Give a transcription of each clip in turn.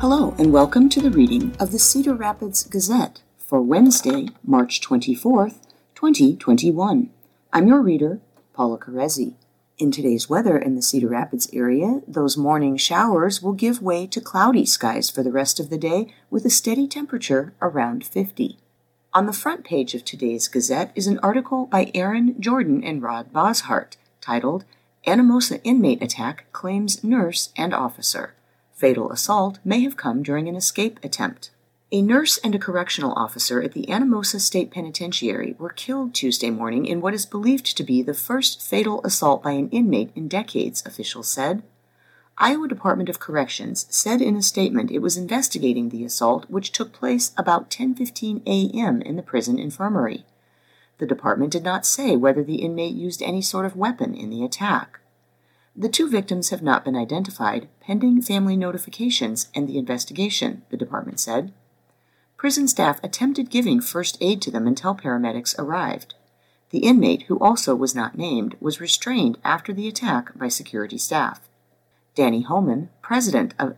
Hello, and welcome to the reading of the Cedar Rapids Gazette for Wednesday, March 24th, 2021. I'm your reader, Paula Carezzi. In today's weather in the Cedar Rapids area, those morning showers will give way to cloudy skies for the rest of the day with a steady temperature around 50. On the front page of today's Gazette is an article by Aaron Jordan and Rod Boshart titled, Anamosa Inmate Attack Claims Nurse and Officer. Fatal assault may have come during an escape attempt. A nurse and a correctional officer at the Anamosa State Penitentiary were killed Tuesday morning in what is believed to be the first fatal assault by an inmate in decades, officials said. Iowa Department of Corrections said in a statement it was investigating the assault, which took place about 10:15 a.m. in the prison infirmary. The department did not say whether the inmate used any sort of weapon in the attack. The two victims have not been identified, pending family notifications and the investigation, the department said. Prison staff attempted giving first aid to them until paramedics arrived. The inmate, who also was not named, was restrained after the attack by security staff. Danny Homan, president of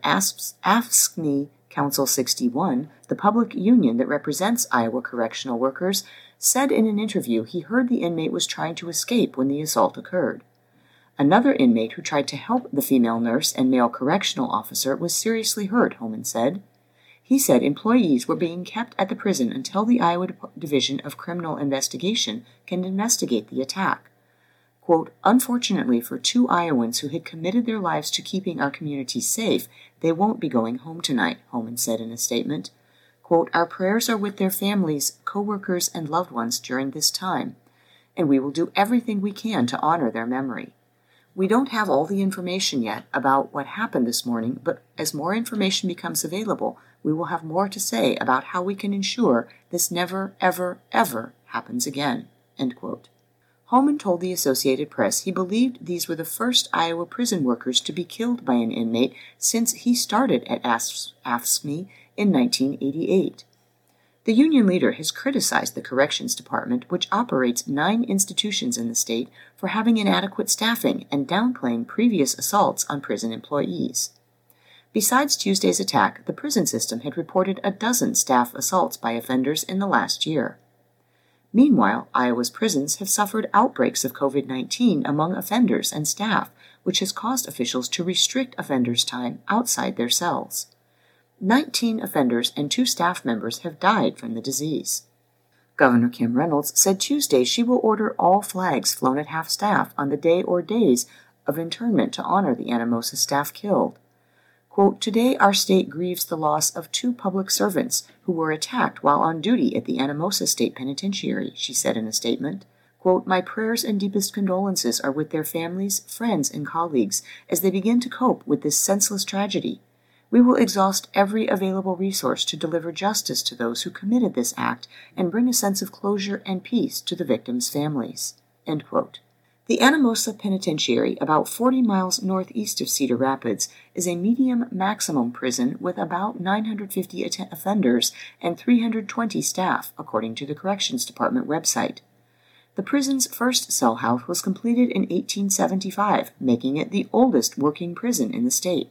AFSCME Council 61, the public union that represents Iowa correctional workers, said in an interview he heard the inmate was trying to escape when the assault occurred. Another inmate who tried to help the female nurse and male correctional officer was seriously hurt, Homan said. He said employees were being kept at the prison until the Iowa Division of Criminal Investigation can investigate the attack. Quote, unfortunately for two Iowans who had committed their lives to keeping our community safe, they won't be going home tonight, Homan said in a statement. Quote, our prayers are with their families, co-workers, and loved ones during this time, and we will do everything we can to honor their memory. We don't have all the information yet about what happened this morning, but as more information becomes available, we will have more to say about how we can ensure this never, ever, ever happens again. End quote. Homan told the Associated Press he believed these were the first Iowa prison workers to be killed by an inmate since he started at AFSCME in 1988. The union leader has criticized the Corrections Department, which operates 9 institutions in the state, for having inadequate staffing and downplaying previous assaults on prison employees. Besides Tuesday's attack, the prison system had reported a dozen staff assaults by offenders in the last year. Meanwhile, Iowa's prisons have suffered outbreaks of COVID-19 among offenders and staff, which has caused officials to restrict offenders' time outside their cells. 19 offenders and 2 staff members have died from the disease. Governor Kim Reynolds said Tuesday she will order all flags flown at half-staff on the day or days of internment to honor the Anamosa staff killed. Quote, today our state grieves the loss of 2 public servants who were attacked while on duty at the Anamosa State Penitentiary, she said in a statement. Quote, my prayers and deepest condolences are with their families, friends, and colleagues as they begin to cope with this senseless tragedy. We will exhaust every available resource to deliver justice to those who committed this act and bring a sense of closure and peace to the victims' families. End quote. The Anamosa Penitentiary, about 40 miles northeast of Cedar Rapids, is a medium maximum prison with about 950 offenders and 320 staff, according to the Corrections Department website. The prison's first cell house was completed in 1875, making it the oldest working prison in the state.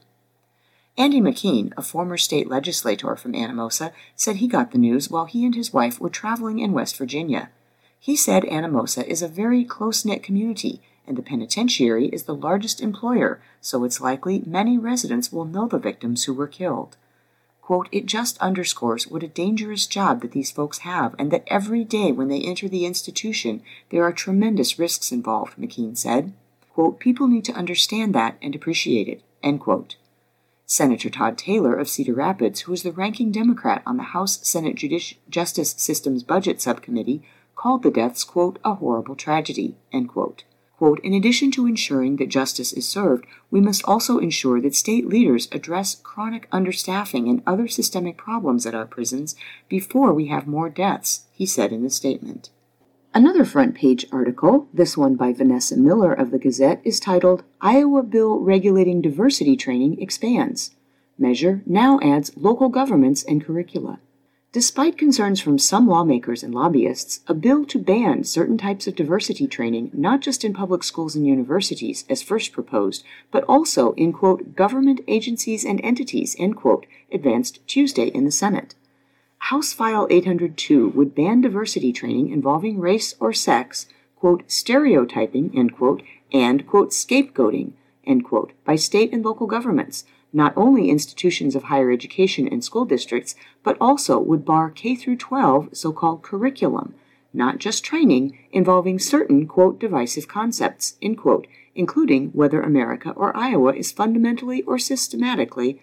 Andy McKean, a former state legislator from Anamosa, said he got the news while he and his wife were traveling in West Virginia. He said Anamosa is a very close-knit community, and the penitentiary is the largest employer, so it's likely many residents will know the victims who were killed. Quote, it just underscores what a dangerous job that these folks have, and that every day when they enter the institution, there are tremendous risks involved, McKean said. Quote, people need to understand that and appreciate it, end quote. Senator Todd Taylor of Cedar Rapids, who is the ranking Democrat on the House Senate Justice Systems Budget Subcommittee, called the deaths, quote, a horrible tragedy, end quote. Quote, in addition to ensuring that justice is served, we must also ensure that state leaders address chronic understaffing and other systemic problems at our prisons before we have more deaths, he said in the statement. Another front-page article, this one by Vanessa Miller of the Gazette, is titled, Iowa Bill Regulating Diversity Training Expands. Measure now adds local governments and curricula. Despite concerns from some lawmakers and lobbyists, a bill to ban certain types of diversity training, not just in public schools and universities, as first proposed, but also in, quote, government agencies and entities, end quote, advanced Tuesday in the Senate. House File 802 would ban diversity training involving race or sex, quote, stereotyping, end quote, and, quote, scapegoating, end quote, by state and local governments, not only institutions of higher education and school districts, but also would bar K-12 so-called curriculum, not just training, involving certain, quote, divisive concepts, end quote, including whether America or Iowa is fundamentally or systemically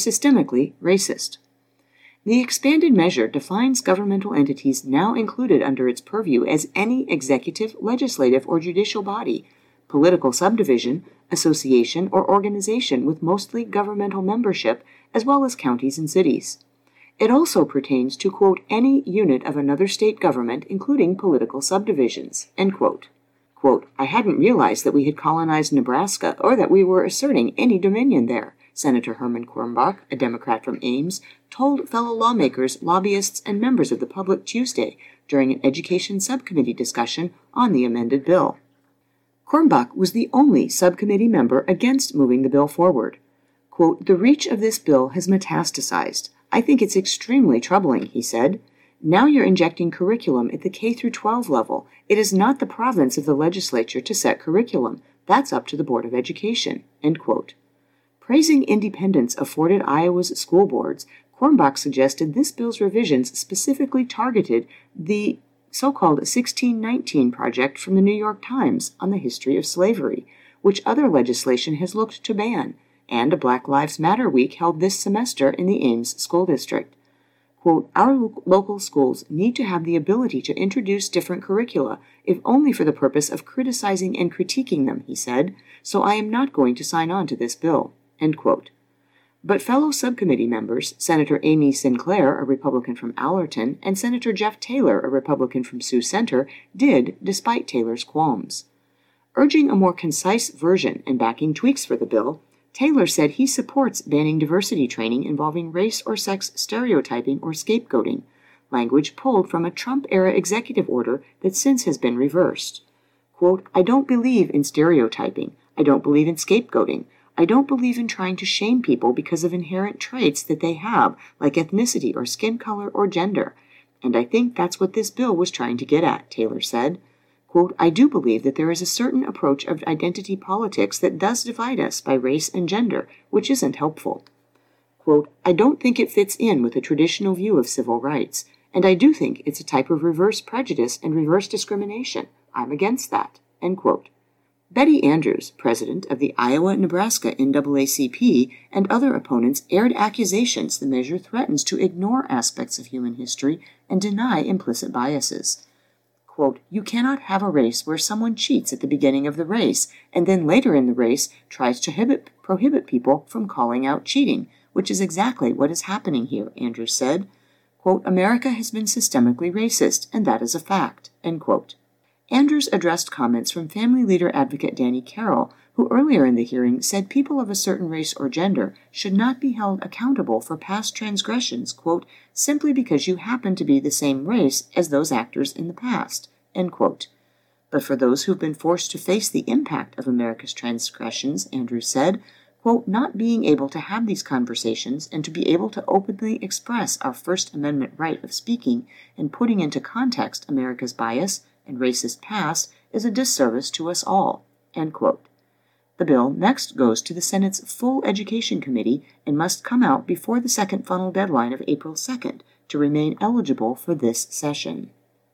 racist. The expanded measure defines governmental entities now included under its purview as any executive, legislative, or judicial body, political subdivision, association, or organization with mostly governmental membership, as well as counties and cities. It also pertains to, quote, any unit of another state government, including political subdivisions, end quote. Quote, I hadn't realized that we had colonized Nebraska or that we were asserting any dominion there, Senator Herman Kornbach, a Democrat from Ames, told fellow lawmakers, lobbyists, and members of the public Tuesday during an education subcommittee discussion on the amended bill. Kornbach was the only subcommittee member against moving the bill forward. Quote, the reach of this bill has metastasized. I think it's extremely troubling, he said. Now you're injecting curriculum at the K-12 level. It is not the province of the legislature to set curriculum. That's up to the Board of Education, end quote. Praising independence afforded Iowa's school boards, Kornbach suggested this bill's revisions specifically targeted the so-called 1619 Project from the New York Times on the history of slavery, which other legislation has looked to ban, and a Black Lives Matter week held this semester in the Ames School District. Quote, our local schools need to have the ability to introduce different curricula, if only for the purpose of criticizing and critiquing them, he said, so I am not going to sign on to this bill, end quote. But fellow subcommittee members, Senator Amy Sinclair, a Republican from Allerton, and Senator Jeff Taylor, a Republican from Sioux Center, did, despite Taylor's qualms. Urging a more concise version and backing tweaks for the bill, Taylor said he supports banning diversity training involving race or sex stereotyping or scapegoating, language pulled from a Trump-era executive order that since has been reversed. Quote, I don't believe in stereotyping. I don't believe in scapegoating. I don't believe in trying to shame people because of inherent traits that they have, like ethnicity or skin color or gender. And I think that's what this bill was trying to get at, Taylor said. Quote, I do believe that there is a certain approach of identity politics that does divide us by race and gender, which isn't helpful. Quote, I don't think it fits in with a traditional view of civil rights, and I do think it's a type of reverse prejudice and reverse discrimination. I'm against that, end quote. Betty Andrews, president of the Iowa-Nebraska NAACP, and other opponents aired accusations the measure threatens to ignore aspects of human history and deny implicit biases. Quote, you cannot have a race where someone cheats at the beginning of the race and then later in the race tries to prohibit people from calling out cheating, which is exactly what is happening here, Andrews said. Quote, America has been systemically racist, and that is a fact, end quote. Andrews addressed comments from family leader advocate Danny Carroll, who earlier in the hearing said people of a certain race or gender should not be held accountable for past transgressions, quote, simply because you happen to be the same race as those actors in the past, end quote. But for those who've been forced to face the impact of America's transgressions, Andrews said, quote, not being able to have these conversations and to be able to openly express our First Amendment right of speaking and putting into context America's bias and racist past is a disservice to us all, end quote. The bill next goes to the Senate's Full Education Committee and must come out before the second final deadline of April 2nd to remain eligible for this session.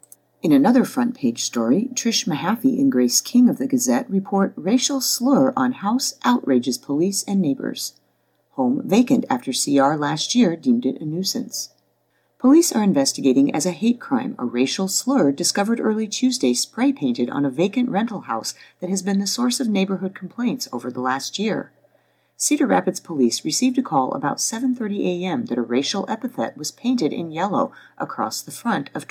In another front-page story, Trish Mahaffey and Grace King of the Gazette report racial slur on House outrages police and neighbors. Home vacant after CR last year deemed it a nuisance. Police are investigating as a hate crime a racial slur discovered early Tuesday spray-painted on a vacant rental house that has been the source of neighborhood complaints over the last year. Cedar Rapids police received a call about 7:30 a.m. that a racial epithet was painted in yellow across the front of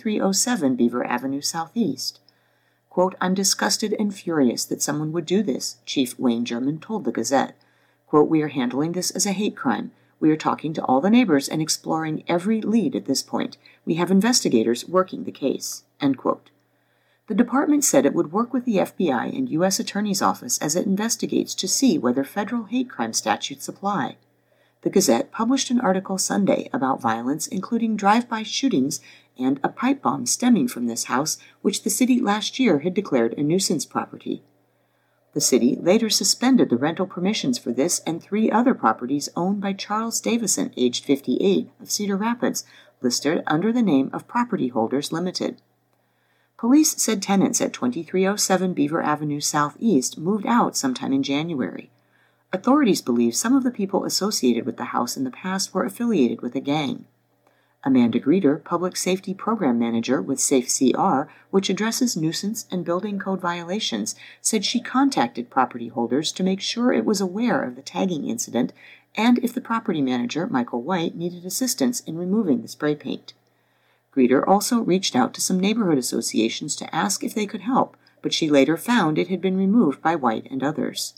2307 Beaver Avenue Southeast. Quote, I'm disgusted and furious that someone would do this, Chief Wayne German told the Gazette. Quote, we are handling this as a hate crime. We are talking to all the neighbors and exploring every lead at this point. We have investigators working the case." End quote. The department said it would work with the FBI and U.S. Attorney's Office as it investigates to see whether federal hate crime statutes apply. The Gazette published an article Sunday about violence, including drive-by shootings and a pipe bomb stemming from this house, which the city last year had declared a nuisance property. The city later suspended the rental permissions for this and 3 other properties owned by Charles Davison, aged 58, of Cedar Rapids, listed under the name of Property Holders Limited. Police said tenants at 2307 Beaver Avenue Southeast moved out sometime in January. Authorities believe some of the people associated with the house in the past were affiliated with a gang. Amanda Greeter, Public Safety Program Manager with SafeCR, which addresses nuisance and building code violations, said she contacted property holders to make sure it was aware of the tagging incident and if the property manager, Michael White, needed assistance in removing the spray paint. Greeter also reached out to some neighborhood associations to ask if they could help, but she later found it had been removed by White and others.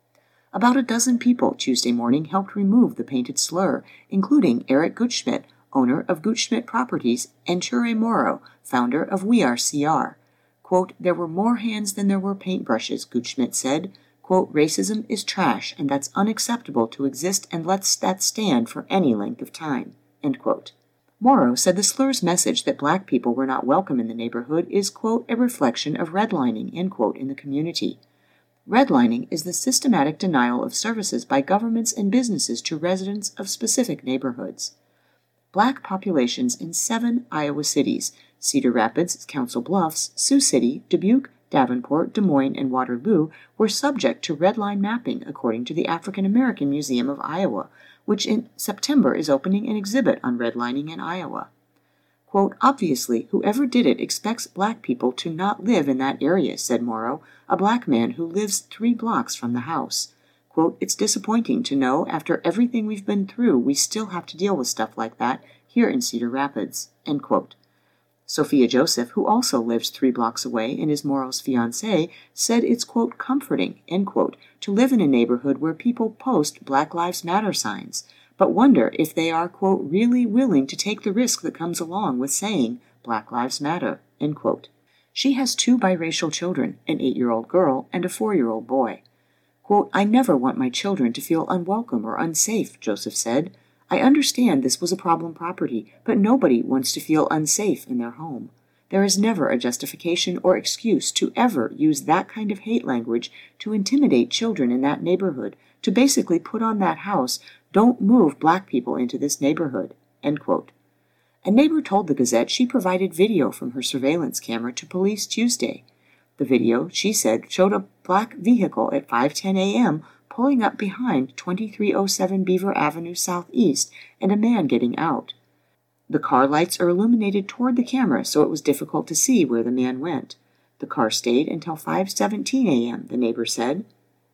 About a dozen people Tuesday morning helped remove the painted slur, including Eric Gutschmidt, owner of Gutschmidt Properties, and Chure Morrow, founder of We Are CR. Quote, "There were more hands than there were paintbrushes," Gutschmidt said. Quote, "Racism is trash, and that's unacceptable to exist, and let's that stand for any length of time." End quote. Morrow said the slur's message that black people were not welcome in the neighborhood is, quote, "a reflection of redlining," end quote, in the community. Redlining is the systematic denial of services by governments and businesses to residents of specific neighborhoods. Black populations in 7 Iowa cities, Cedar Rapids, Council Bluffs, Sioux City, Dubuque, Davenport, Des Moines, and Waterloo, were subject to redline mapping, according to the African American Museum of Iowa, which in September is opening an exhibit on redlining in Iowa. Quote, "Obviously, whoever did it expects black people to not live in that area," said Morrow, a black man who lives 3 blocks from the house. Quote, "It's disappointing to know after everything we've been through, we still have to deal with stuff like that here in Cedar Rapids." End quote. Sophia Joseph, who also lives 3 blocks away and is Morrow's fiancée, said it's, quote, "comforting," end quote, to live in a neighborhood where people post Black Lives Matter signs, but wonder if they are, quote, "really willing to take the risk that comes along with saying Black Lives Matter," end quote. She has 2 biracial children, an 8-year-old girl and a 4-year-old boy. Quote, "I never want my children to feel unwelcome or unsafe," Joseph said. "I understand this was a problem property, but nobody wants to feel unsafe in their home. There is never a justification or excuse to ever use that kind of hate language to intimidate children in that neighborhood, to basically put on that house, 'Don't move black people into this neighborhood,'" end quote. A neighbor told the Gazette she provided video from her surveillance camera to police Tuesday. The video, she said, showed a black vehicle at 5:10 a.m. pulling up behind 2307 Beaver Avenue Southeast and a man getting out. The car lights are illuminated toward the camera, so it was difficult to see where the man went. The car stayed until 5:17 a.m., the neighbor said.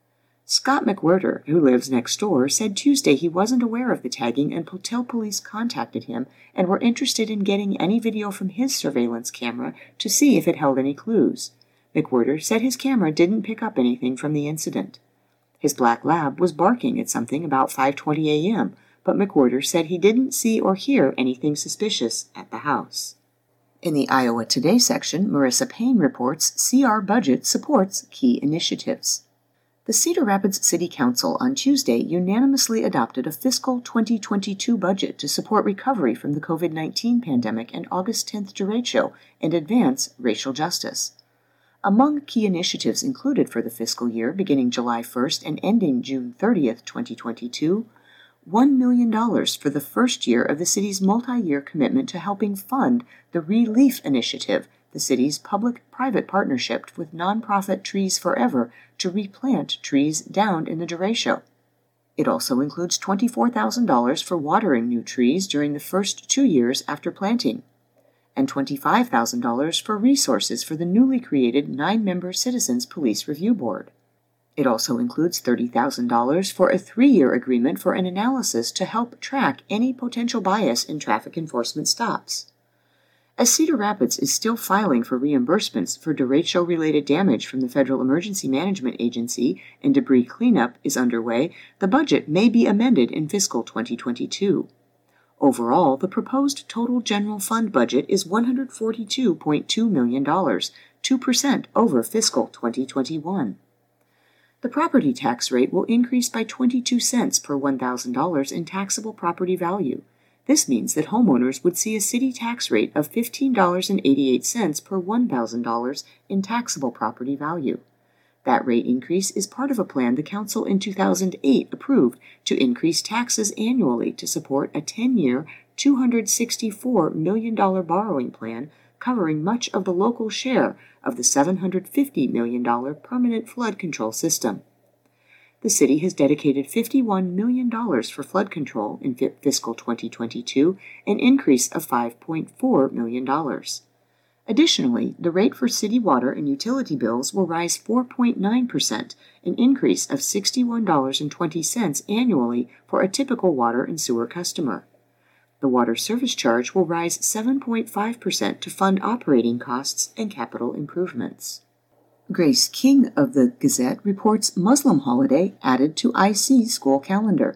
Scott McWhirter, who lives next door, said Tuesday he wasn't aware of the tagging until police contacted him and were interested in getting any video from his surveillance camera to see if it held any clues. McWhirter said his camera didn't pick up anything from the incident. His black lab was barking at something about 5:20 a.m., but McWhirter said he didn't see or hear anything suspicious at the house. In the Iowa Today section, Marissa Payne reports CR budget supports key initiatives. The Cedar Rapids City Council on Tuesday unanimously adopted a fiscal 2022 budget to support recovery from the COVID-19 pandemic and August 10th derecho and advance racial justice. Among key initiatives included for the fiscal year beginning July 1st and ending June 30th, 2022, $1 million for the first year of the city's multi-year commitment to helping fund the Relief Initiative, the city's public-private partnership with nonprofit Trees Forever to replant trees downed in the derecho. It also includes $24,000 for watering new trees during the first 2 years after planting, and $25,000 for resources for the newly created 9-member Citizens Police Review Board. It also includes $30,000 for a 3-year agreement for an analysis to help track any potential bias in traffic enforcement stops. As Cedar Rapids is still filing for reimbursements for derecho-related damage from the Federal Emergency Management Agency and debris cleanup is underway, the budget may be amended in fiscal 2022. Overall, the proposed total general fund budget is $142.2 million, 2% over fiscal 2021. The property tax rate will increase by 22 cents per $1,000 in taxable property value. This means that homeowners would see a city tax rate of $15.88 per $1,000 in taxable property value. That rate increase is part of a plan the Council in 2008 approved to increase taxes annually to support a 10-year, $264 million borrowing plan covering much of the local share of the $750 million permanent flood control system. The city has dedicated $51 million for flood control in fiscal 2022, an increase of $5.4 million. Additionally, the rate for city water and utility bills will rise 4.9%, an increase of $61.20 annually for a typical water and sewer customer. The water service charge will rise 7.5% to fund operating costs and capital improvements. Grace King of the Gazette reports Muslim holiday added to IC school calendar.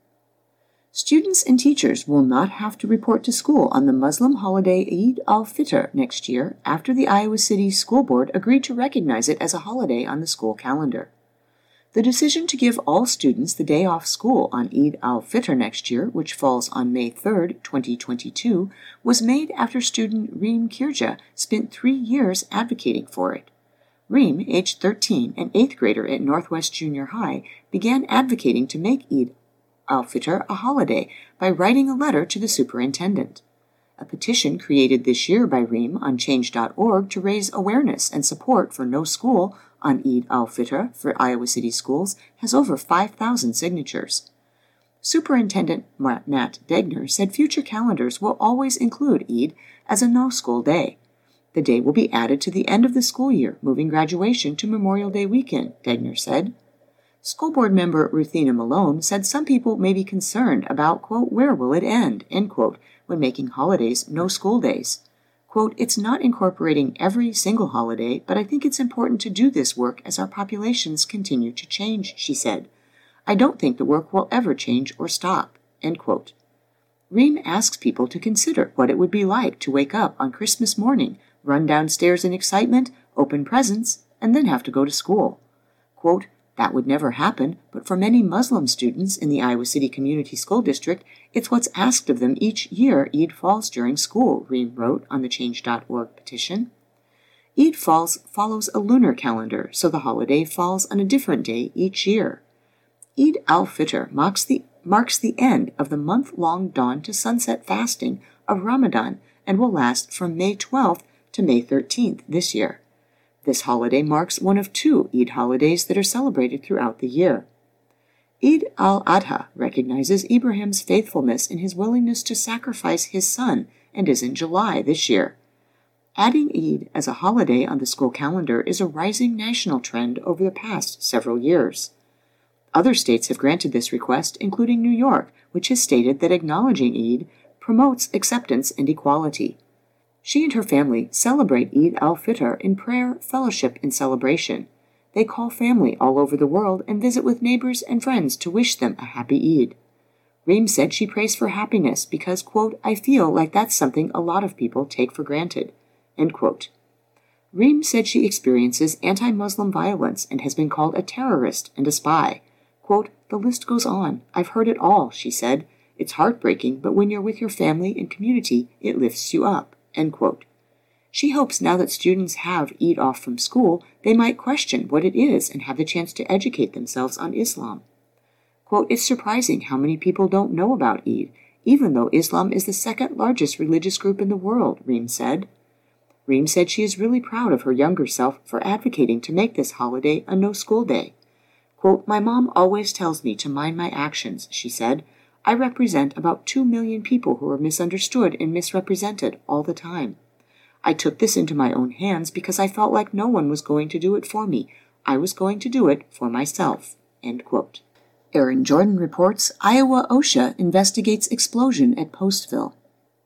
Students and teachers will not have to report to school on the Muslim holiday Eid al-Fitr next year after the Iowa City School Board agreed to recognize it as a holiday on the school calendar. The decision to give all students the day off school on Eid al-Fitr next year, which falls on May 3, 2022, was made after student Reem Kirja spent 3 years advocating for it. Reem, age 13, an 8th grader at Northwest Junior High, began advocating to make Eid al-Fitr a holiday by writing a letter to the superintendent. A petition created this year by Reem on Change.org to raise awareness and support for no school on Eid al-Fitr for Iowa City schools has over 5,000 signatures. Superintendent Matt Degner said future calendars will always include Eid as a no-school day. The day will be added to the end of the school year, moving graduation to Memorial Day weekend, Degner said. School board member Ruthina Malone said some people may be concerned about, quote, where will it end, end quote, when making holidays no school days. Quote, it's not incorporating every single holiday, but I think it's important to do this work as our populations continue to change, she said. I don't think the work will ever change or stop, end quote. Reem asks people to consider what it would be like to wake up on Christmas morning, run downstairs in excitement, open presents, and then have to go to school. Quote, that would never happen, but for many Muslim students in the Iowa City Community School District, it's what's asked of them each year Eid falls during school, Reem wrote on the Change.org petition. Eid follows a lunar calendar, so the holiday falls on a different day each year. Eid al-Fitr marks the end of the month-long dawn to sunset fasting of Ramadan and will last from May 12th to May 13th this year. This holiday marks one of 2 Eid holidays that are celebrated throughout the year. Eid al-Adha recognizes Ibrahim's faithfulness in his willingness to sacrifice his son and is in July this year. Adding Eid as a holiday on the school calendar is a rising national trend over the past several years. Other states have granted this request, including New York, which has stated that acknowledging Eid promotes acceptance and equality. She and her family celebrate Eid al-Fitr in prayer, fellowship, and celebration. They call family all over the world and visit with neighbors and friends to wish them a happy Eid. Reem said she prays for happiness because, quote, I feel like that's something a lot of people take for granted, end quote. Reem said she experiences anti-Muslim violence and has been called a terrorist and a spy. Quote, the list goes on. I've heard it all, she said. It's heartbreaking, but when you're with your family and community, it lifts you up. End quote. She hopes now that students have Eid off from school, they might question what it is and have the chance to educate themselves on Islam. Quote, it's surprising how many people don't know about Eid, even though Islam is the second largest religious group in the world, Reem said. Reem said she is really proud of her younger self for advocating to make this holiday a no-school day. Quote, my mom always tells me to mind my actions, she said. I represent about 2 million people who are misunderstood and misrepresented all the time. I took this into my own hands because I felt like no one was going to do it for me. I was going to do it for myself. End quote. Aaron Jordan reports Iowa OSHA investigates explosion at Postville.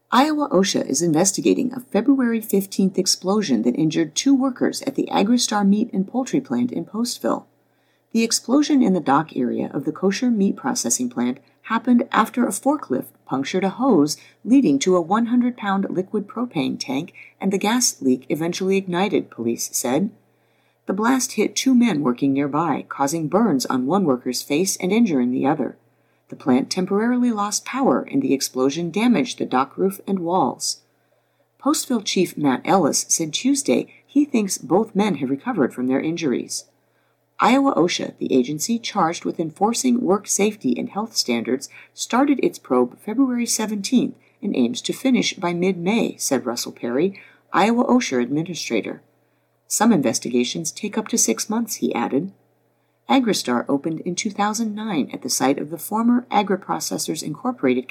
Iowa OSHA is investigating a February 15th explosion that injured 2 workers at the Agristar meat and poultry plant in Postville. The explosion in the dock area of the kosher meat processing plant happened after a forklift punctured a hose leading to a 100-pound liquid propane tank, and the gas leak eventually ignited, police said. The blast hit 2 men working nearby, causing burns on one worker's face and injuring the other. The plant temporarily lost power, and the explosion damaged the dock roof and walls. Postville Chief Matt Ellis said Tuesday he thinks both men have recovered from their injuries. Iowa OSHA, the agency charged with enforcing work safety and health standards, started its probe February 17th and aims to finish by mid-May, said Russell Perry, Iowa OSHA administrator. Some investigations take up to 6 months, he added. Agristar opened in 2009 at the site of the former Agri-Processors Incorporated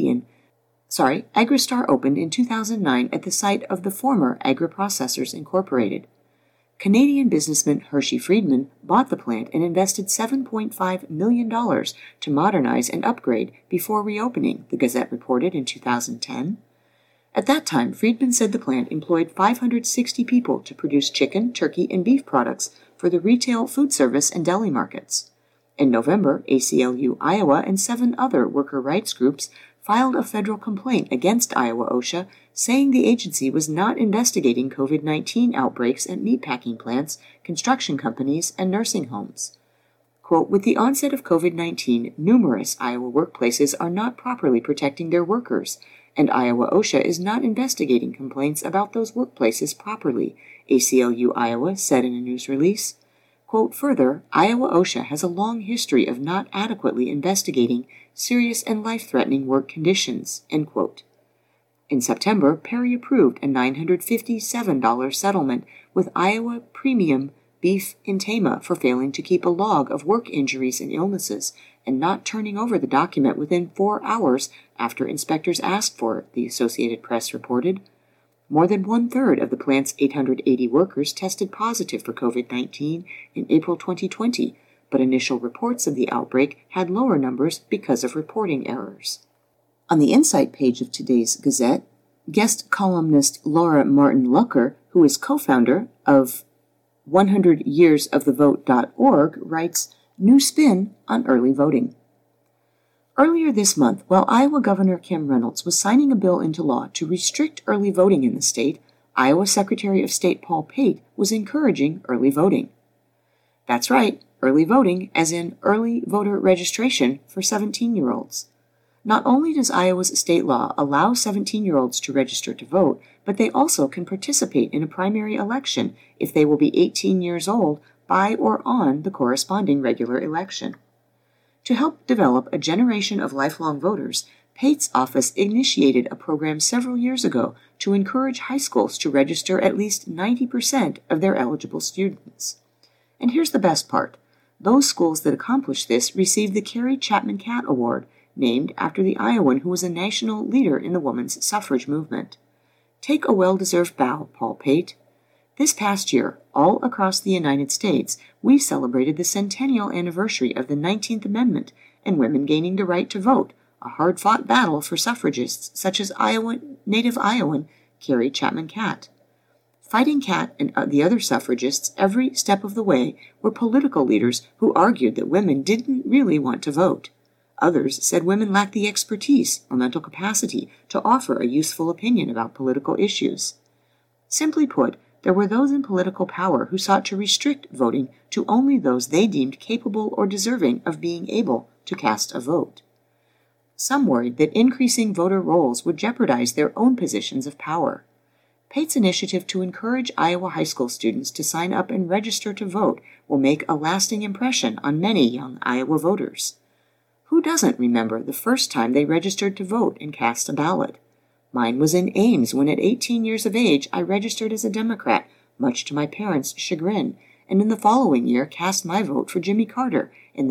Agristar opened in 2009 at the site of the former Agri-Processors Incorporated. Canadian businessman Hershey Friedman bought the plant and invested $7.5 million to modernize and upgrade before reopening, the Gazette reported in 2010. At that time, Friedman said the plant employed 560 people to produce chicken, turkey, and beef products for the retail, food service, and deli markets. In November, ACLU Iowa and 7 other worker rights groups filed a federal complaint against Iowa OSHA, saying the agency was not investigating COVID-19 outbreaks at meatpacking plants, construction companies, and nursing homes. Quote, with the onset of COVID-19, numerous Iowa workplaces are not properly protecting their workers, and Iowa OSHA is not investigating complaints about those workplaces properly, ACLU Iowa said in a news release. Quote, further, Iowa OSHA has a long history of not adequately investigating serious and life-threatening work conditions, end quote. In September, Perry approved a $957 settlement with Iowa Premium Beef in Tama for failing to keep a log of work injuries and illnesses and not turning over the document within 4 hours after inspectors asked for it, the Associated Press reported. More than 1/3 of the plant's 880 workers tested positive for COVID-19 in April 2020, but initial reports of the outbreak had lower numbers because of reporting errors. On the Insight page of today's Gazette, guest columnist Laura Martin Lucker, who is co-founder of 100yearsofthevote.org, writes, New spin on early voting. Earlier this month, while Iowa Governor Kim Reynolds was signing a bill into law to restrict early voting in the state, Iowa Secretary of State Paul Pate was encouraging early voting. That's right, early voting, as in early voter registration for 17-year-olds. Not only does Iowa's state law allow 17-year-olds to register to vote, but they also can participate in a primary election if they will be 18 years old by or on the corresponding regular election. To help develop a generation of lifelong voters, Pate's office initiated a program several years ago to encourage high schools to register at least 90% of their eligible students. And here's the best part. Those schools that accomplish this receive the Carrie Chapman Catt Award, named after the Iowan who was a national leader in the women's suffrage movement. Take a well-deserved bow, Paul Pate. This past year, all across the United States, we celebrated the centennial anniversary of the 19th Amendment and women gaining the right to vote, a hard-fought battle for suffragists such as native Iowan Carrie Chapman Catt. Fighting Catt and the other suffragists every step of the way were political leaders who argued that women didn't really want to vote. Others said women lacked the expertise or mental capacity to offer a useful opinion about political issues. Simply put, there were those in political power who sought to restrict voting to only those they deemed capable or deserving of being able to cast a vote. Some worried that increasing voter rolls would jeopardize their own positions of power. Pate's initiative to encourage Iowa high school students to sign up and register to vote will make a lasting impression on many young Iowa voters. Who doesn't remember the first time they registered to vote and cast a ballot? Mine was in Ames when at 18 years of age I registered as a Democrat, much to my parents' chagrin, and in the following year cast my vote for Jimmy Carter in the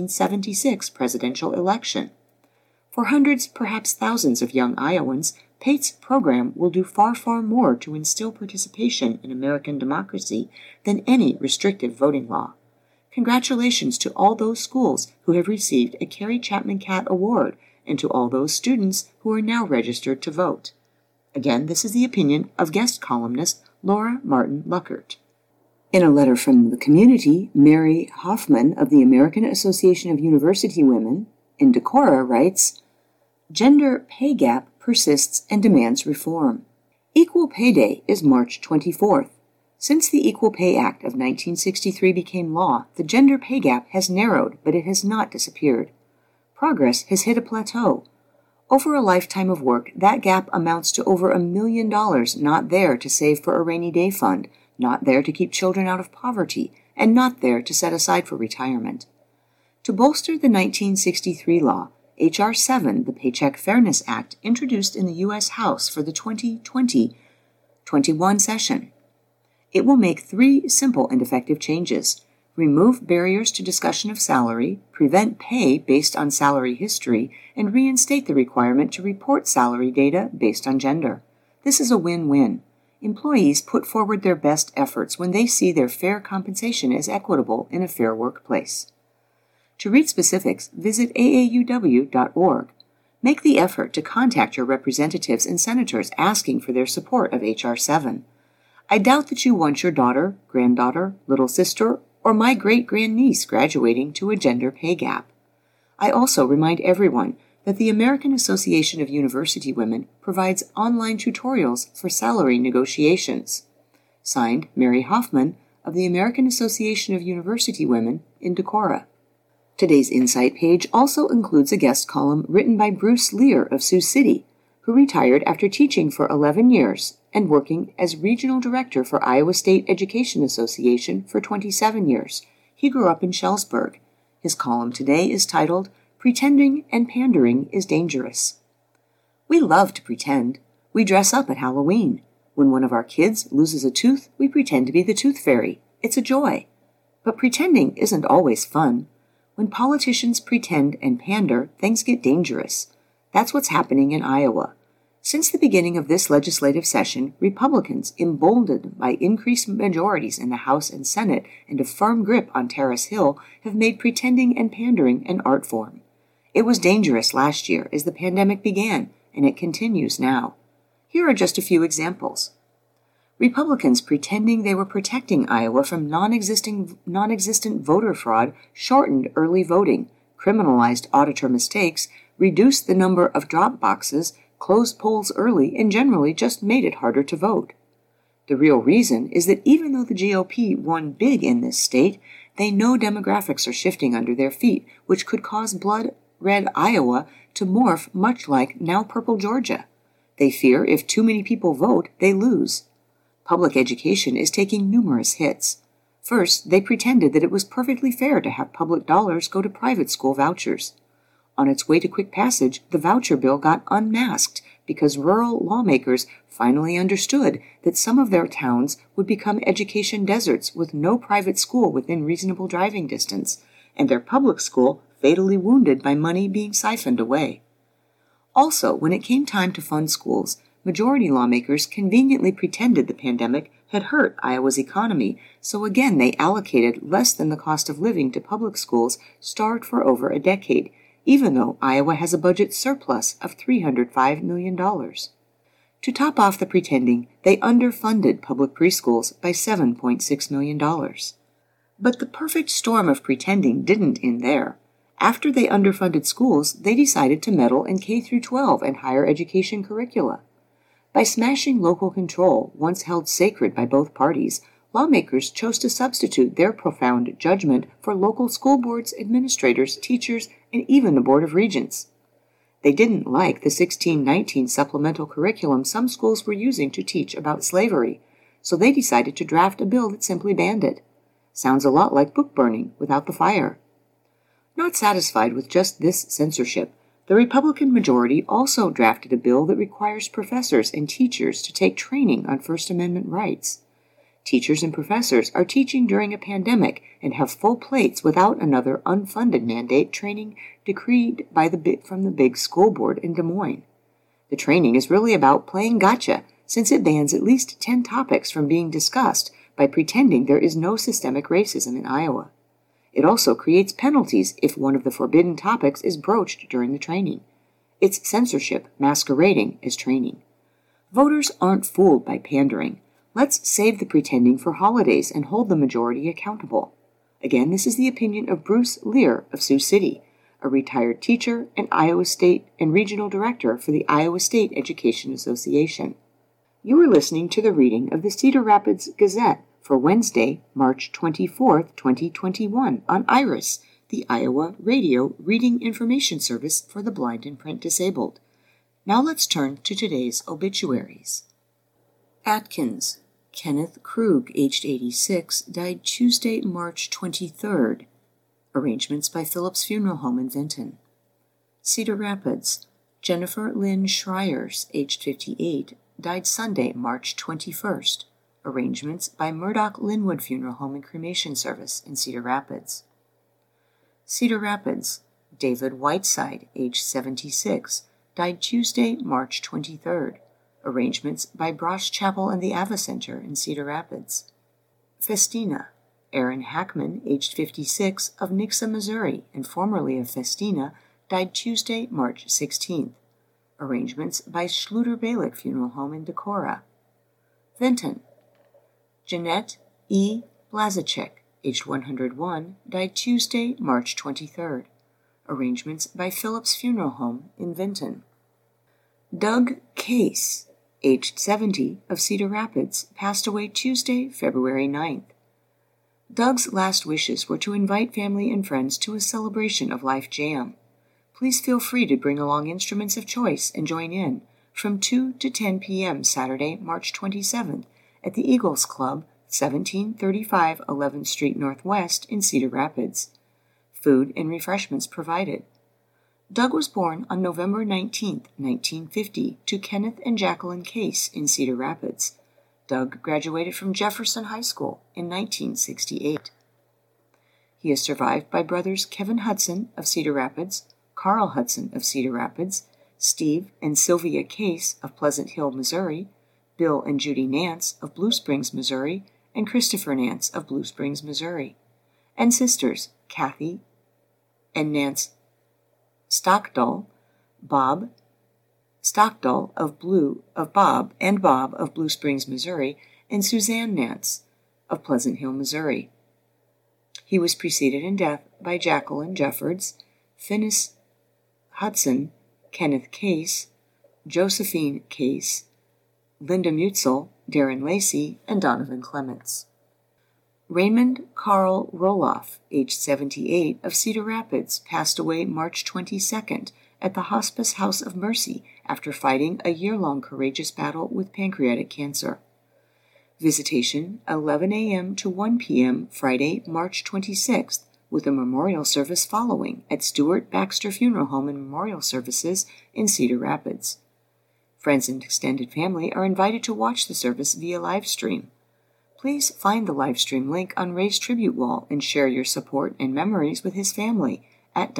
1976 presidential election. For hundreds, perhaps thousands of young Iowans, Pate's program will do far, far more to instill participation in American democracy than any restrictive voting law. Congratulations to all those schools who have received a Carrie Chapman Catt Award and to all those students who are now registered to vote. Again, this is the opinion of guest columnist Laura Martin Luckert. In a letter from the community, Mary Hoffman of the American Association of University Women in Decorah writes, "Gender pay gap persists and demands reform. Equal Pay Day is March 24th. Since the Equal Pay Act of 1963 became law, the gender pay gap has narrowed, but it has not disappeared. Progress has hit a plateau. Over a lifetime of work, that gap amounts to over $1 million not there to save for a rainy day fund, not there to keep children out of poverty, and not there to set aside for retirement. To bolster the 1963 law, H.R. 7, the Paycheck Fairness Act, introduced in the U.S. House for the 2020-21 session. It will make 3 simple and effective changes: remove barriers to discussion of salary, prevent pay based on salary history, and reinstate the requirement to report salary data based on gender. This is a win-win. Employees put forward their best efforts when they see their fair compensation as equitable in a fair workplace. To read specifics, visit aauw.org. Make the effort to contact your representatives and senators asking for their support of H.R. 7. I doubt that you want your daughter, granddaughter, little sister, or my great-grandniece graduating to a gender pay gap. I also remind everyone that the American Association of University Women provides online tutorials for salary negotiations. Signed, Mary Hoffman of the American Association of University Women in Decorah. Today's Insight page also includes a guest column written by Bruce Lear of Sioux City, who retired after teaching for 11 years and working as Regional Director for Iowa State Education Association for 27 years. He grew up in Shellsburg. His column today is titled, "Pretending and Pandering is Dangerous." We love to pretend. We dress up at Halloween. When one of our kids loses a tooth, we pretend to be the tooth fairy. It's a joy. But pretending isn't always fun. When politicians pretend and pander, things get dangerous. That's what's happening in Iowa. Since the beginning of this legislative session, Republicans, emboldened by increased majorities in the House and Senate and a firm grip on Terrace Hill, have made pretending and pandering an art form. It was dangerous last year as the pandemic began, and it continues now. Here are just a few examples. Republicans pretending they were protecting Iowa from non-existent voter fraud shortened early voting, criminalized auditor mistakes, reduced the number of drop boxes, closed polls early, and generally just made it harder to vote. The real reason is that even though the GOP won big in this state, they know demographics are shifting under their feet, which could cause blood red Iowa to morph much like now purple Georgia. They fear if too many people vote, they lose. Public education is taking numerous hits. First, they pretended that it was perfectly fair to have public dollars go to private school vouchers. On its way to quick passage, the voucher bill got unmasked because rural lawmakers finally understood that some of their towns would become education deserts with no private school within reasonable driving distance, and their public school fatally wounded by money being siphoned away. Also, when it came time to fund schools, majority lawmakers conveniently pretended the pandemic had hurt Iowa's economy, so again they allocated less than the cost of living to public schools starved for over a decade, even though Iowa has a budget surplus of $305 million. To top off the pretending, they underfunded public preschools by $7.6 million. But the perfect storm of pretending didn't end there. After they underfunded schools, they decided to meddle in K-12 and higher education curricula. By smashing local control, once held sacred by both parties, lawmakers chose to substitute their profound judgment for local school boards, administrators, teachers, and even the Board of Regents. They didn't like the 1619 supplemental curriculum some schools were using to teach about slavery, so they decided to draft a bill that simply banned it. Sounds a lot like book burning without the fire. Not satisfied with just this censorship, the Republican majority also drafted a bill that requires professors and teachers to take training on First Amendment rights. Teachers and professors are teaching during a pandemic and have full plates without another unfunded mandate training decreed from the big school board in Des Moines. The training is really about playing gotcha, since it bans at least 10 topics from being discussed by pretending there is no systemic racism in Iowa. It also creates penalties if one of the forbidden topics is broached during the training. It's censorship masquerading as training. Voters aren't fooled by pandering. Let's save the pretending for holidays and hold the majority accountable. Again, this is the opinion of Bruce Lear of Sioux City, a retired teacher and Iowa State and Regional Director for the Iowa State Education Association. You are listening to the reading of the Cedar Rapids Gazette for Wednesday, March 24, 2021 on IRIS, the Iowa Radio Reading Information Service for the Blind and Print Disabled. Now let's turn to today's obituaries. Atkins, Kenneth Krug, aged 86, died Tuesday, March 23rd. Arrangements by Phillips Funeral Home in Vinton. Cedar Rapids, Jennifer Lynn Schreiers, aged 58, died Sunday, March 21st. Arrangements by Murdoch Linwood Funeral Home and Cremation Service in Cedar Rapids. Cedar Rapids, David Whiteside, aged 76, died Tuesday, March 23rd. Arrangements by Brosh Chapel and the Ava Center in Cedar Rapids. Festina, Aaron Hackman, aged 56, of Nixa, Missouri, and formerly of Festina, died Tuesday, March 16th. Arrangements by Schluter-Balick Funeral Home in Decorah. Vinton, Jeanette E. Blazicek, aged 101, died Tuesday, March 23rd. Arrangements by Phillips Funeral Home in Vinton. Doug Case, aged 70, of Cedar Rapids, passed away Tuesday, February 9th. Doug's last wishes were to invite family and friends to a celebration of Life Jam. Please feel free to bring along instruments of choice and join in from 2 to 10 p.m. Saturday, March 27th at the Eagles Club, 1735 11th Street Northwest in Cedar Rapids. Food and refreshments provided. Doug was born on November 19, 1950, to Kenneth and Jacqueline Case in Cedar Rapids. Doug graduated from Jefferson High School in 1968. He is survived by brothers Kevin Hudson of Cedar Rapids, Carl Hudson of Cedar Rapids, Steve and Sylvia Case of Pleasant Hill, Missouri, Bill and Judy Nance of Blue Springs, Missouri, and Christopher Nance of Blue Springs, Missouri, and sisters Kathy and Nance Stockdale, Bob Stockdale of Bob of Blue Springs, Missouri, and Suzanne Nance of Pleasant Hill, Missouri. He was preceded in death by Jacqueline Jeffords, Finis Hudson, Kenneth Case, Josephine Case, Linda Mutzel, Darren Lacey, and Donovan Clements. Raymond Carl Roloff, aged 78, of Cedar Rapids, passed away March 22nd at the Hospice House of Mercy after fighting a year-long courageous battle with pancreatic cancer. Visitation 11 a.m. to 1 p.m. Friday, March 26th, with a memorial service following at Stuart Baxter Funeral Home and Memorial Services in Cedar Rapids. Friends and extended family are invited to watch the service via live stream. Please find the live stream link on Ray's tribute wall and share your support and memories with his family at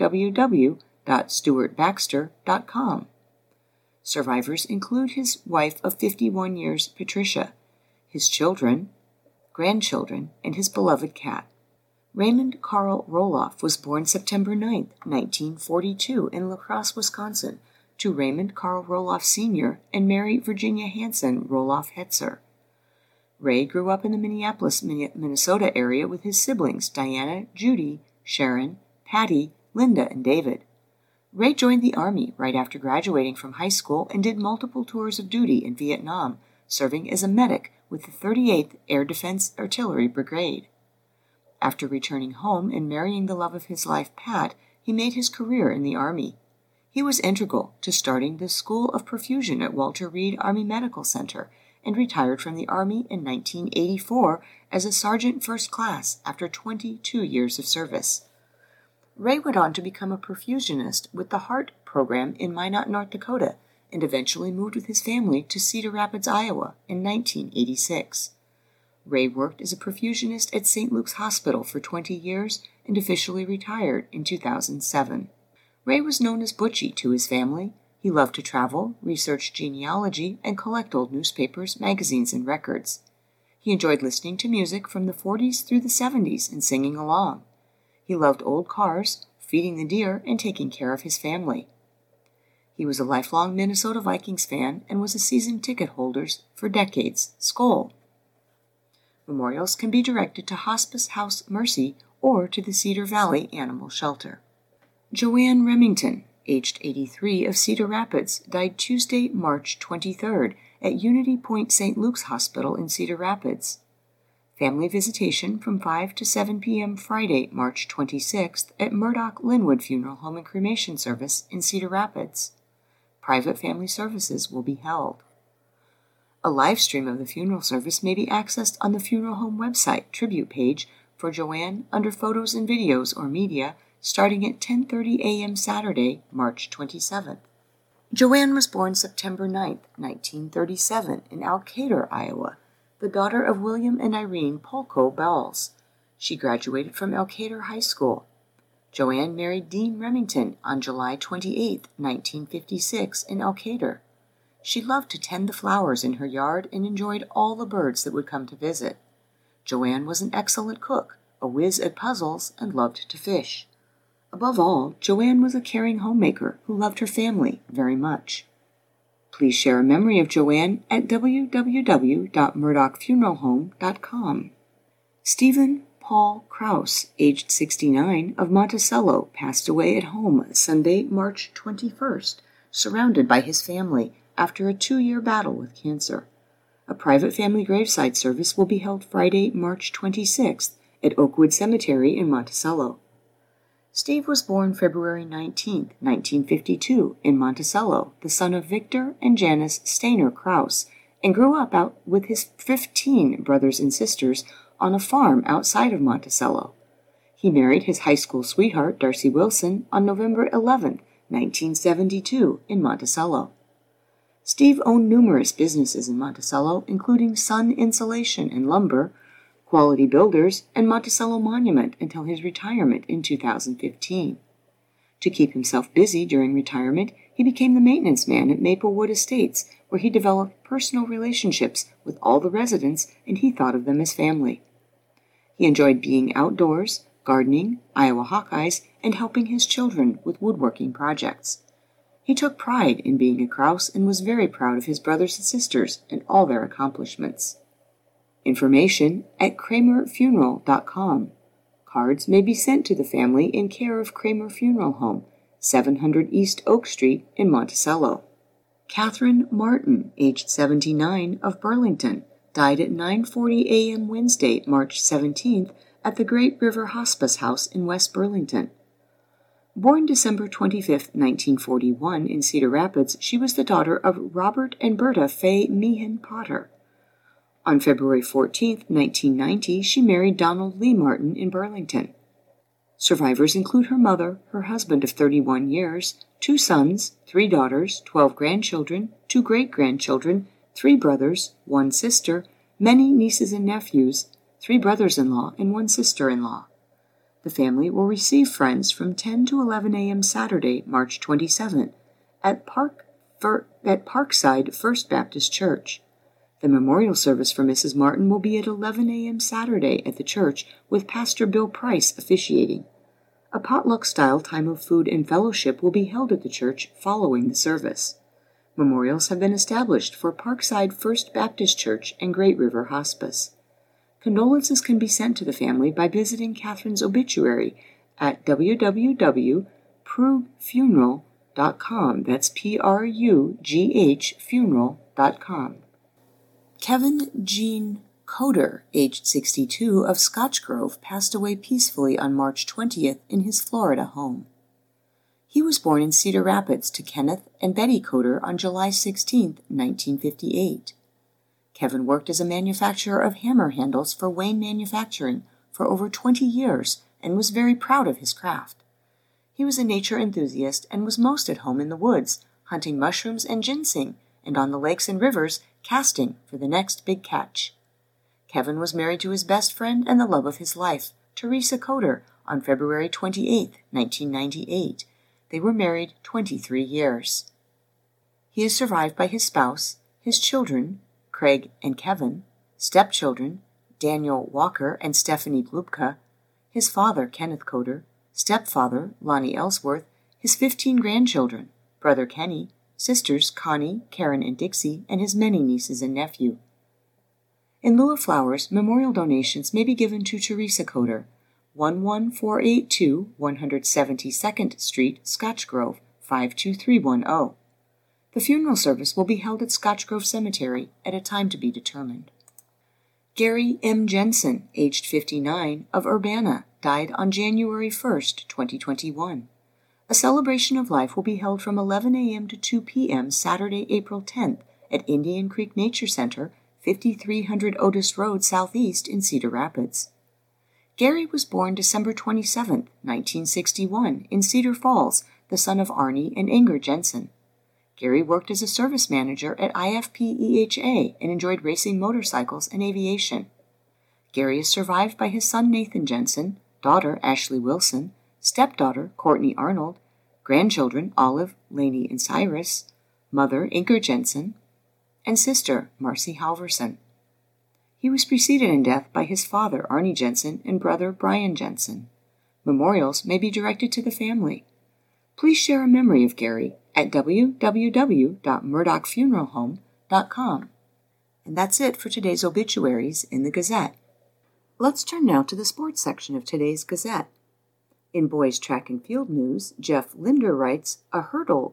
www.stuartbaxter.com. Survivors include his wife of 51 years, Patricia, his children, grandchildren, and his beloved cat. Raymond Carl Roloff was born September 9, 1942, in La Crosse, Wisconsin, to Raymond Carl Roloff Sr. and Mary Virginia Hanson Roloff Hetzer. Ray grew up in the Minneapolis, Minnesota area with his siblings Diana, Judy, Sharon, Patty, Linda, and David. Ray joined the Army right after graduating from high school and did multiple tours of duty in Vietnam, serving as a medic with the 38th Air Defense Artillery Brigade. After returning home and marrying the love of his life, Pat, he made his career in the Army. He was integral to starting the School of Perfusion at Walter Reed Army Medical Center and retired from the Army in 1984 as a Sergeant First Class after 22 years of service. Ray went on to become a perfusionist with the Heart Program in Minot, North Dakota, and eventually moved with his family to Cedar Rapids, Iowa in 1986. Ray worked as a perfusionist at St. Luke's Hospital for 20 years and officially retired in 2007. Ray was known as Butchie to his family. He loved to travel, research genealogy, and collect old newspapers, magazines, and records. He enjoyed listening to music from the 40s through the 70s and singing along. He loved old cars, feeding the deer, and taking care of his family. He was a lifelong Minnesota Vikings fan and was a season ticket holder for decades. Skol. Memorials can be directed to Hospice House Mercy or to the Cedar Valley Animal Shelter. Joanne Remington, aged 83, of Cedar Rapids, died Tuesday, March 23rd at Unity Point St. Luke's Hospital in Cedar Rapids. Family visitation from 5 to 7 p.m. Friday, March 26th at Murdoch Linwood Funeral Home and Cremation Service in Cedar Rapids. Private family services will be held. A live stream of the funeral service may be accessed on the funeral home website tribute page for Joanne under Photos and Videos or Media starting at 10:30 a.m. Saturday, March 27th. Joanne was born September 9, 1937, in Alcator, Iowa, the daughter of William and Irene Polko Bells. She graduated from Alcator High School. Joanne married Dean Remington on July 28, 1956, in Alcator. She loved to tend the flowers in her yard and enjoyed all the birds that would come to visit. Joanne was an excellent cook, a whiz at puzzles, and loved to fish. Above all, Joanne was a caring homemaker who loved her family very much. Please share a memory of Joanne at www.murdochfuneralhome.com. Stephen Paul Krause, aged 69, of Monticello, passed away at home Sunday, March 21st, surrounded by his family after a 2-year battle with cancer. A private family graveside service will be held Friday, March 26th at Oakwood Cemetery in Monticello. Steve was born February 19, 1952, in Monticello, the son of Victor and Janice Stainer Krause, and grew up out with his 15 brothers and sisters on a farm outside of Monticello. He married his high school sweetheart, Darcy Wilson, on November 11, 1972, in Monticello. Steve owned numerous businesses in Monticello, including Sun Insulation and Lumber, Quality Builders, and Monticello Monument until his retirement in 2015. To keep himself busy during retirement, he became the maintenance man at Maplewood Estates, where he developed personal relationships with all the residents and he thought of them as family. He enjoyed being outdoors, gardening, Iowa Hawkeyes, and helping his children with woodworking projects. He took pride in being a Krause and was very proud of his brothers and sisters and all their accomplishments. Information at kramerfuneral.com. Cards may be sent to the family in care of Kramer Funeral Home, 700 East Oak Street in Monticello. Catherine Martin, aged 79, of Burlington, died at 9:40 a.m. Wednesday, March 17th, at the Great River Hospice House in West Burlington. Born December 25, 1941, in Cedar Rapids, she was the daughter of Robert and Berta Fay Meehan Potter. On February 14, 1990, she married Donald Lee Martin in Burlington. Survivors include her mother, her husband of 31 years, 2 sons, 3 daughters, 12 grandchildren, 2 great-grandchildren, 3 brothers, 1 sister, many nieces and nephews, 3 brothers-in-law, and 1 sister-in-law. The family will receive friends from 10 to 11 a.m. Saturday, March 27, at Parkside First Baptist Church. The memorial service for Mrs. Martin will be at 11 a.m. Saturday at the church with Pastor Bill Price officiating. A potluck-style time of food and fellowship will be held at the church following the service. Memorials have been established for Parkside First Baptist Church and Great River Hospice. Condolences can be sent to the family by visiting Catherine's obituary at www.prugfuneral.com. That's P-R-U-G-H funeral.com. Kevin Gene Coder, aged 62, of Scotch Grove, passed away peacefully on March 20th in his Florida home. He was born in Cedar Rapids to Kenneth and Betty Coder on July 16, 1958. Kevin worked as a manufacturer of hammer handles for Wayne Manufacturing for over 20 years and was very proud of his craft. He was a nature enthusiast and was most at home in the woods, hunting mushrooms and ginseng, and on the lakes and rivers, casting for the next big catch. Kevin was married to his best friend and the love of his life, Teresa Coder, on February 28, 1998. They were married 23 years. He is survived by his spouse, his children, Craig and Kevin, stepchildren, Daniel Walker and Stephanie Glubka, his father, Kenneth Coder, stepfather, Lonnie Ellsworth, his 15 grandchildren, brother Kenny, sisters Connie, Karen, and Dixie, and his many nieces and nephew. In lieu of flowers, memorial donations may be given to Teresa Coder, 11482 172nd Street, Scotchgrove, 52310. The funeral service will be held at Scotchgrove Cemetery at a time to be determined. Gary M. Jensen, aged 59, of Urbana, died on January 1, 2021. A celebration of life will be held from 11 a.m. to 2 p.m. Saturday, April 10th at Indian Creek Nature Center, 5300 Otis Road Southeast in Cedar Rapids. Gary was born December 27, 1961, in Cedar Falls, the son of Arnie and Inger Jensen. Gary worked as a service manager at IFP-EHA and enjoyed racing motorcycles and aviation. Gary is survived by his son Nathan Jensen, daughter Ashley Wilson, stepdaughter Courtney Arnold, grandchildren Olive, Lainey, and Cyrus, mother Inger Jensen, and sister Marcy Halverson. He was preceded in death by his father Arnie Jensen and brother Brian Jensen. Memorials may be directed to the family. Please share a memory of Gary at www.murdochfuneralhome.com. And that's it for today's obituaries in the Gazette. Let's turn now to the sports section of today's Gazette. In boys track and field news, Jeff Linder writes, a hurdle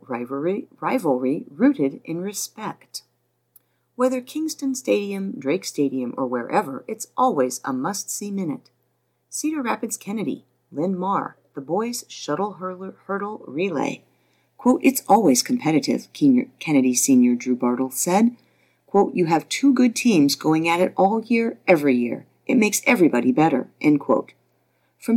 rivalry rooted in respect. Whether Kingston Stadium, Drake Stadium, or wherever, it's always a must-see minute. Cedar Rapids Kennedy, Lynn Marr, the boys' shuttle hurdle relay. Quote, it's always competitive, Kennedy senior Drew Bartle said. Quote, you have two good teams going at it all year, every year. It makes everybody better, end quote. From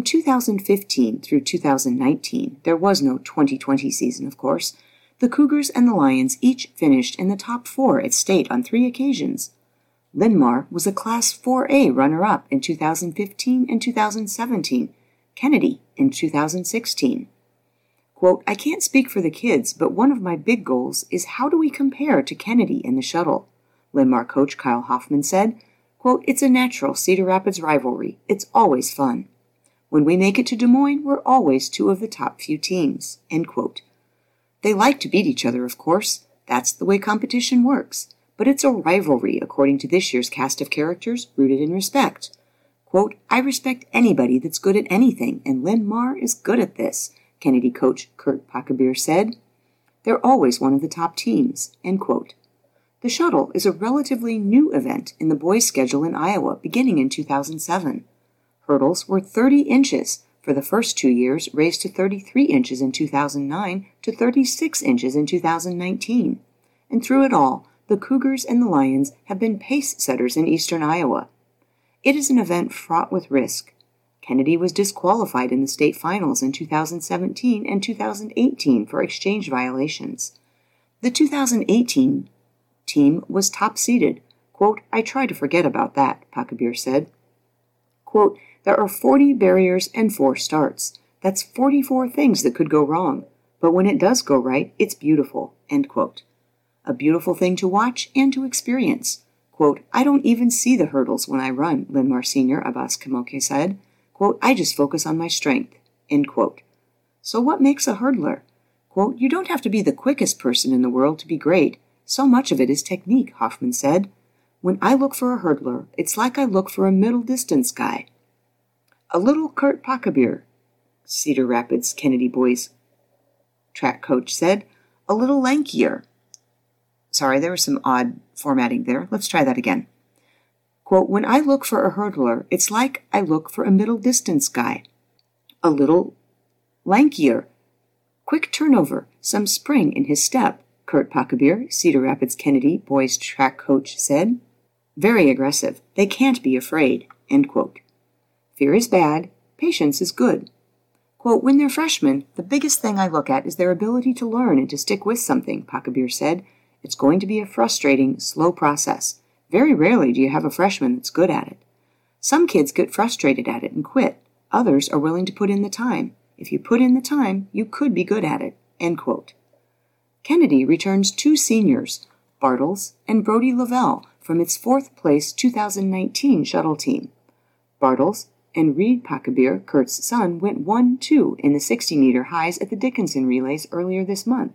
2015 through 2019, there was no 2020 season, of course. The Cougars and the Lions each finished in the top 4 at state on 3 occasions. Lynn Marr was a Class 4A runner-up in 2015 and 2017, Kennedy in 2016. Quote, I can't speak for the kids, but one of my big goals is how do we compare to Kennedy in the shuttle? Lynn Marr coach Kyle Hoffman said, quote, it's a natural Cedar Rapids rivalry. It's always fun. When we make it to Des Moines, we're always 2 of the top few teams, end quote. They like to beat each other, of course. That's the way competition works. But it's a rivalry, according to this year's cast of characters, rooted in respect. Quote, I respect anybody that's good at anything, and Lynn Marr is good at this, Kennedy coach Kurt Packabeer said. They're always one of the top teams, end quote. The shuttle is a relatively new event in the boys' schedule in Iowa, beginning in 2007. Hurdles were 30 inches, for the first 2 years, raised to 33 inches in 2009 to 36 inches in 2019. And through it all, the Cougars and the Lions have been pace setters in eastern Iowa. It is an event fraught with risk. Kennedy was disqualified in the state finals in 2017 and 2018 for exchange violations. The 2018 team was top-seeded. Quote, I try to forget about that, Packabeer said. Quote, there are 40 barriers and 4 starts. That's 44 things that could go wrong. But when it does go right, it's beautiful, end quote. A beautiful thing to watch and to experience. Quote, I don't even see the hurdles when I run, Lynn Marr Sr. Abbas Kamoke said. Quote, I just focus on my strength, end quote. So what makes a hurdler? Quote, you don't have to be the quickest person in the world to be great. So much of it is technique, Hoffman said. When I look for a hurdler, it's like I look for a middle distance guy. A little Kurt Packabeer, Cedar Rapids Kennedy boys track coach said, a little lankier. Sorry, there was some odd formatting there. Let's try that again. Quote, when I look for a hurdler, it's like I look for a middle distance guy. A little lankier. Quick turnover, some spring in his step, Kurt Packabeer, Cedar Rapids Kennedy boys track coach said. Very aggressive. They can't be afraid, end quote. Fear is bad. Patience is good. Quote, when they're freshmen, the biggest thing I look at is their ability to learn and to stick with something, Packabeer said. It's going to be a frustrating, slow process. Very rarely do you have a freshman that's good at it. Some kids get frustrated at it and quit. Others are willing to put in the time. If you put in the time, you could be good at it, end quote. Kennedy returns 2 seniors, Bartles and Brody Lavelle, from its 4th place 2019 shuttle team. Bartles and Reed Packabeer, Kurt's son, went 1-2 in the 60-meter highs at the Dickinson relays earlier this month,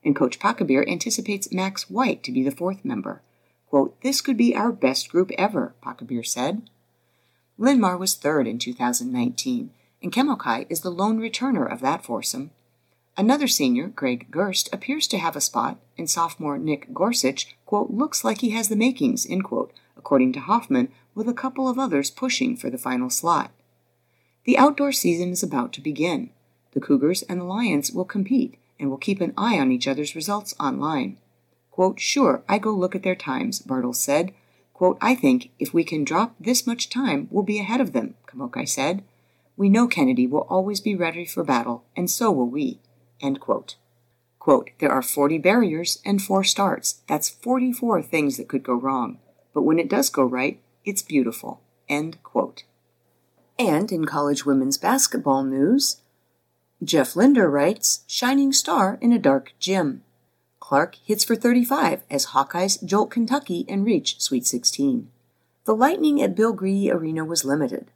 and Coach Pachabir anticipates Max White to be the fourth member. Quote, "This could be our best group ever," Pachabir said. Linmar was third in 2019, and Kemokai is the lone returner of that foursome. Another senior, Greg Gerst, appears to have a spot, and sophomore Nick Gorsuch, quote, "looks like he has the makings," end quote, according to Hoffman, with a couple of others pushing for the final slot. The outdoor season is about to begin. The Cougars and the Lions will compete and will keep an eye on each other's results online. Quote, "Sure, I go look at their times," Bartles said. Quote, "I think if we can drop this much time, we'll be ahead of them," Kemokai said. "We know Kennedy will always be ready for battle, and so will we." End quote. Quote, "There are 40 barriers and 4 starts. That's 44 things that could go wrong. But when it does go right, it's beautiful." End quote. And in college women's basketball news, Jeff Linder writes, "Shining star in a dark gym." Clark hits for 35 as Hawkeyes jolt Kentucky and reach Sweet 16. The lighting at Bill Greehey Arena was limited.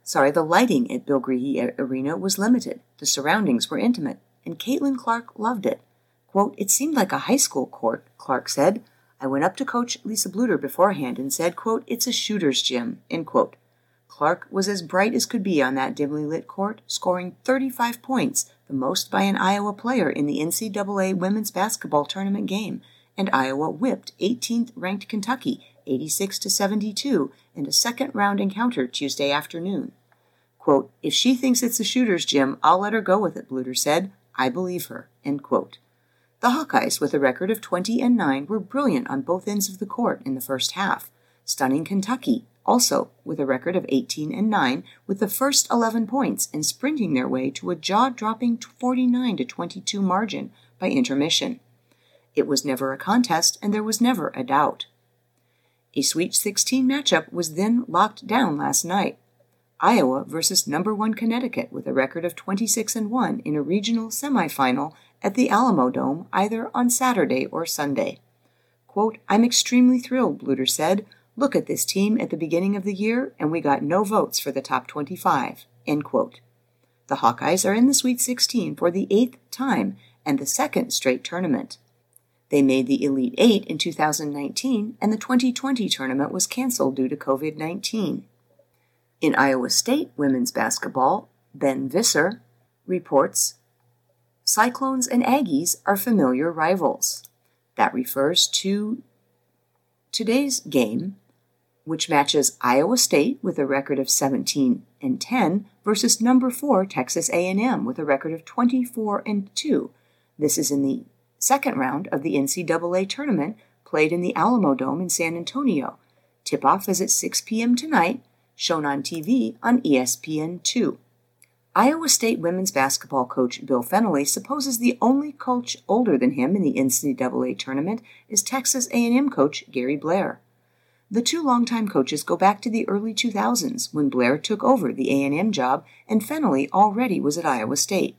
The surroundings were intimate, and Caitlin Clark loved it. Quote, "It seemed like a high school court," Clark said. "I went up to Coach Lisa Bluter beforehand and said, quote, 'It's a shooter's gym,' end quote." Clark was as bright as could be on that dimly lit court, scoring 35 points, the most by an Iowa player in the NCAA women's basketball tournament game, and Iowa whipped 18th-ranked Kentucky 86-72 in a second-round encounter Tuesday afternoon. Quote, "If she thinks it's a shooter's gym, I'll let her go with it," Bluter said. "I believe her," end quote. The Hawkeyes, with a record of 20-9, were brilliant on both ends of the court in the first half, stunning Kentucky, also with a record of 18-9, with the first 11 points and sprinting their way to a jaw-dropping 49-22 margin by intermission. It was never a contest, and there was never a doubt. A Sweet 16 matchup was then locked down last night. Iowa versus number 1 Connecticut with a record of 26-1 in a regional semifinal at the Alamo Dome either on Saturday or Sunday. Quote, "I'm extremely thrilled," Bluter said. "Look at this team at the beginning of the year, and we got no votes for the top 25, end quote. The Hawkeyes are in the Sweet 16 for the 8th time and the 2nd straight tournament. They made the Elite 8 in 2019, and the 2020 tournament was canceled due to COVID-19. In Iowa State women's basketball, Ben Visser reports, "Cyclones and Aggies are familiar rivals." That refers to today's game, which matches Iowa State with a record of 17-10 versus number 4 Texas A&M with a record of 24-2. This is in the second round of the NCAA tournament played in the Alamo Dome in San Antonio. Tip-off is at 6 p.m. tonight, shown on TV on ESPN2. Iowa State women's basketball coach Bill Fennelly supposes the only coach older than him in the NCAA tournament is Texas A&M coach Gary Blair. The two longtime coaches go back to the early 2000s when Blair took over the A&M job and Fennelly already was at Iowa State.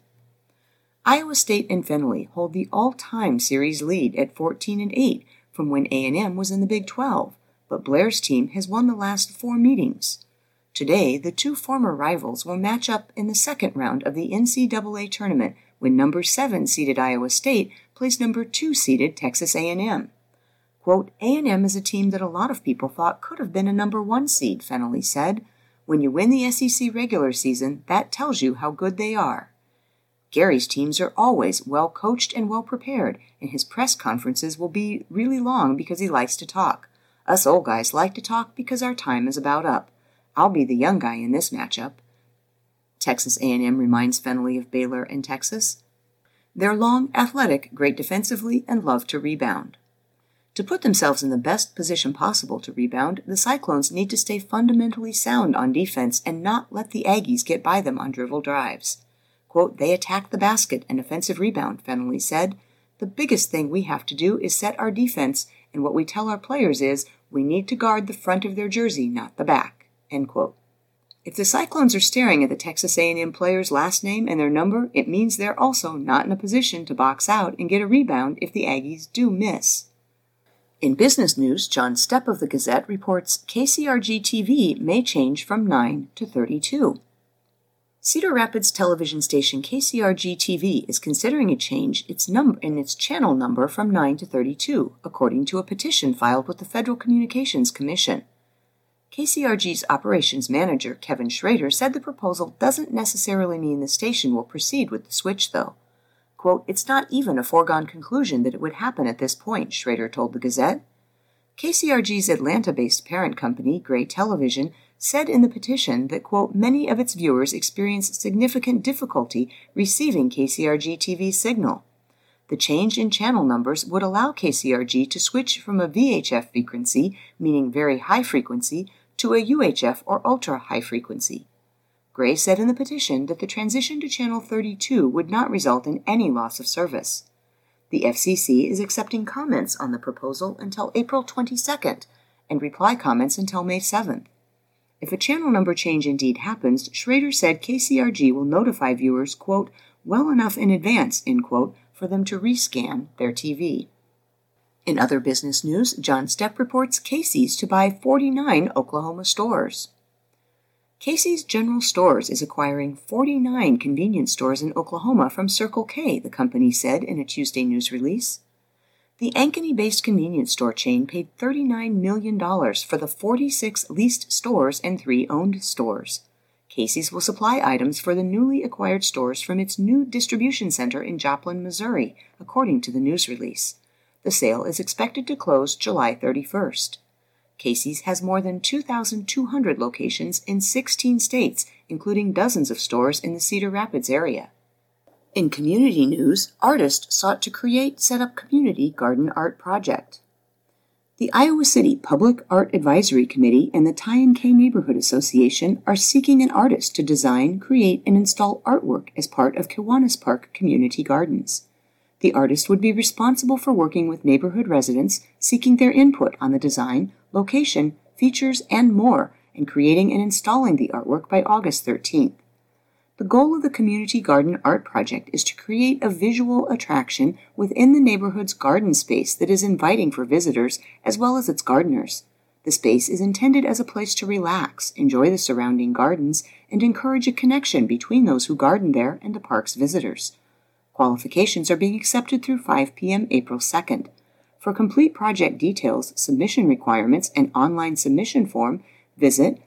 Iowa State and Fennelly hold the all-time series lead at 14-8 from when A&M was in the Big 12, but Blair's team has won the last 4 meetings. Today, the two former rivals will match up in the second round of the NCAA tournament when number 7 seeded Iowa State plays number 2 seeded Texas A&M. Quote, "A&M is a team that a lot of people thought could have been a number 1 seed, Fennelly said. When you win the SEC regular season, that tells you how good they are. Gary's teams are always well coached and well prepared, and his press conferences will be really long because he likes to talk. Us old guys like to talk because our time is about up. I'll be the young guy in this matchup." Texas A&M reminds Fennelly of Baylor and Texas. They're long, athletic, great defensively, and love to rebound. To put themselves in the best position possible to rebound, the Cyclones need to stay fundamentally sound on defense and not let the Aggies get by them on dribble drives. Quote, "They attack the basket and offensive rebound," Fennelly said. "The biggest thing we have to do is set our defense, and what we tell our players is we need to guard the front of their jersey, not the back." End quote. If the Cyclones are staring at the Texas A&M player's last name and their number, it means they're also not in a position to box out and get a rebound if the Aggies do miss. In business news, John Stepp of the Gazette reports KCRG TV may change from 9 to 32. Cedar Rapids television station KCRG-TV is considering a change in its channel number from 9 to 32, according to a petition filed with the Federal Communications Commission. KCRG's operations manager, Kevin Schrader, said the proposal doesn't necessarily mean the station will proceed with the switch, though. Quote, "It's not even a foregone conclusion that it would happen at this point," Schrader told the Gazette. KCRG's Atlanta-based parent company, Gray Television, said in the petition that, quote, "many of its viewers experience significant difficulty receiving KCRG-TV's signal. The change in channel numbers would allow KCRG to switch from a VHF frequency, meaning very high frequency, to a UHF or ultra-high frequency." Gray said in the petition that the transition to channel 32 would not result in any loss of service. The FCC is accepting comments on the proposal until April 22nd and reply comments until May 7th. If a channel number change indeed happens, Schrader said KCRG will notify viewers, quote, "well enough in advance," end quote, for them to rescan their TV. In other business news, John Stepp reports Casey's to buy 49 Oklahoma stores. Casey's General Stores is acquiring 49 convenience stores in Oklahoma from Circle K, the company said in a Tuesday news release. The Ankeny-based convenience store chain paid $39 million for the 46 leased stores and 3 owned stores. Casey's will supply items for the newly acquired stores from its new distribution center in Joplin, Missouri, according to the news release. The sale is expected to close July 31st. Casey's has more than 2,200 locations in 16 states, including dozens of stores in the Cedar Rapids area. In community news, artists sought to set up community garden art project. The Iowa City Public Art Advisory Committee and the Ty&K Neighborhood Association are seeking an artist to design, create, and install artwork as part of Kiwanis Park Community Gardens. The artist would be responsible for working with neighborhood residents, seeking their input on the design, location, features, and more, and creating and installing the artwork by August 13th. The goal of the Community Garden Art Project is to create a visual attraction within the neighborhood's garden space that is inviting for visitors as well as its gardeners. The space is intended as a place to relax, enjoy the surrounding gardens, and encourage a connection between those who garden there and the park's visitors. Qualifications are being accepted through 5 p.m. April 2nd. For complete project details, submission requirements, and online submission form, visit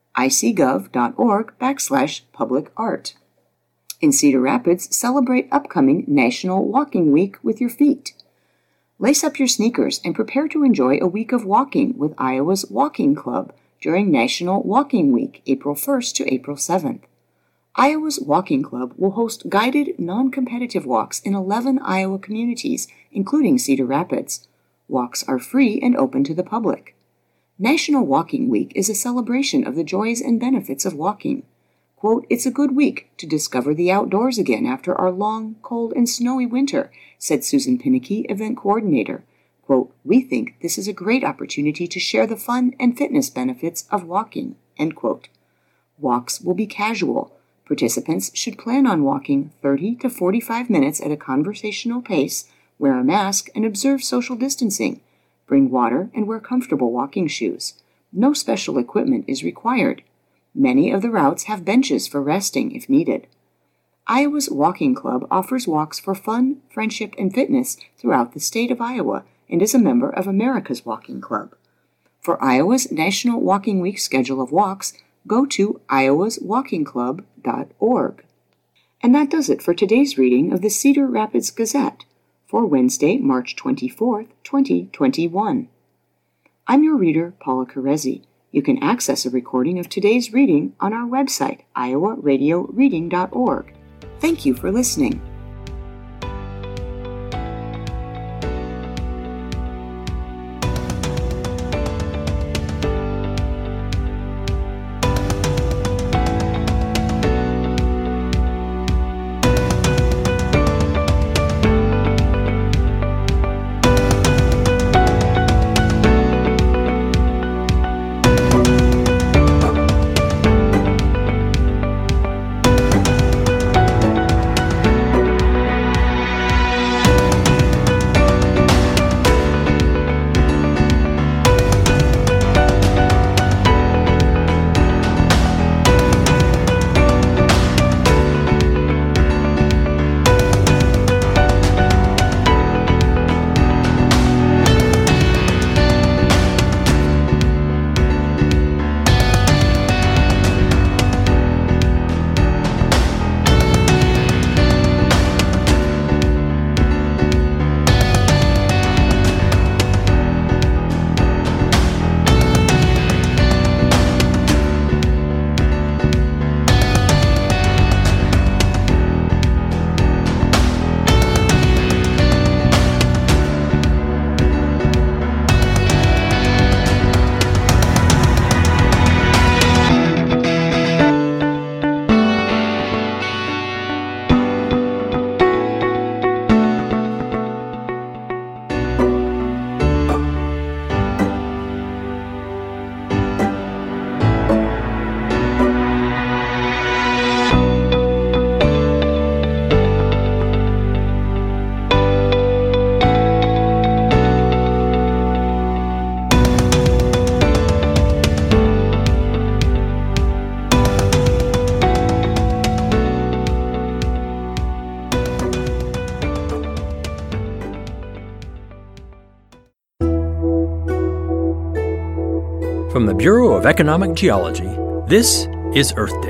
icgov.org/publicart. In Cedar Rapids, celebrate upcoming National Walking Week with your feet. Lace up your sneakers and prepare to enjoy a week of walking with Iowa's Walking Club during National Walking Week, April 1st to April 7th. Iowa's Walking Club will host guided, non-competitive walks in 11 Iowa communities, including Cedar Rapids. Walks are free and open to the public. National Walking Week is a celebration of the joys and benefits of walking. Quote, "It's a good week to discover the outdoors again after our long, cold, and snowy winter," said Susan Pinnicky, event coordinator. Quote, "We think this is a great opportunity to share the fun and fitness benefits of walking," end quote. Walks will be casual. Participants should plan on walking 30 to 45 minutes at a conversational pace, wear a mask, and observe social distancing. Bring water and wear comfortable walking shoes. No special equipment is required. Many of the routes have benches for resting if needed. Iowa's Walking Club offers walks for fun, friendship, and fitness throughout the state of Iowa and is a member of America's Walking Club. For Iowa's National Walking Week schedule of walks, go to iowaswalkingclub.org. And that does it for today's reading of the Cedar Rapids Gazette for Wednesday, March 24th, 2021. I'm your reader, Paula Carezzi. You can access a recording of today's reading on our website, iowaradioreading.org. Thank you for listening. From the Bureau of Economic Geology, this is Earth Date.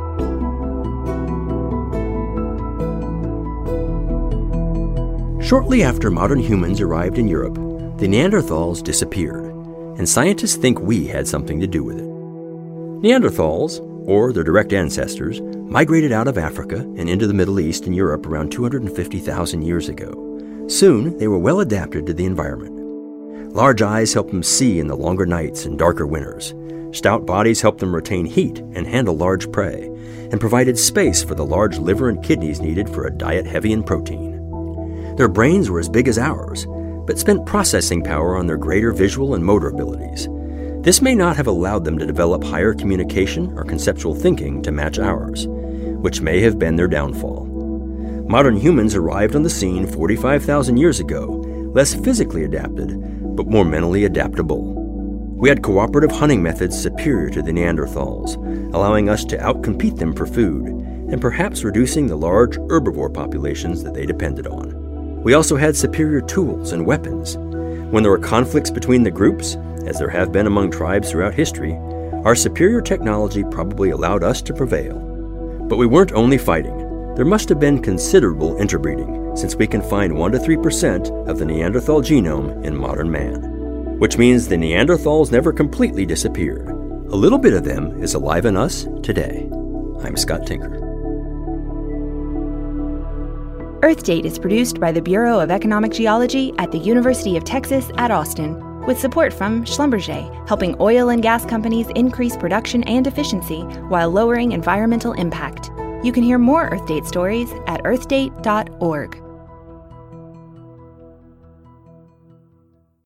Shortly after modern humans arrived in Europe, the Neanderthals disappeared, and scientists think we had something to do with it. Neanderthals, or their direct ancestors, migrated out of Africa and into the Middle East and Europe around 250,000 years ago. Soon, they were well adapted to the environment. Large eyes helped them see in the longer nights and darker winters. Stout bodies helped them retain heat and handle large prey, and provided space for the large liver and kidneys needed for a diet heavy in protein. Their brains were as big as ours, but spent processing power on their greater visual and motor abilities. This may not have allowed them to develop higher communication or conceptual thinking to match ours, which may have been their downfall. Modern humans arrived on the scene 45,000 years ago, less physically adapted, but more mentally adaptable. We had cooperative hunting methods superior to the Neanderthals, allowing us to outcompete them for food, and perhaps reducing the large herbivore populations that they depended on. We also had superior tools and weapons. When there were conflicts between the groups, as there have been among tribes throughout history, our superior technology probably allowed us to prevail. But we weren't only fighting. There must have been considerable interbreeding, since we can find 1 to 3% of the Neanderthal genome in modern man. Which means the Neanderthals never completely disappeared. A little bit of them is alive in us today. I'm Scott Tinker. Earth Date is produced by the Bureau of Economic Geology at the University of Texas at Austin, with support from Schlumberger, helping oil and gas companies increase production and efficiency while lowering environmental impact. You can hear more Earth Date stories at earthdate.org.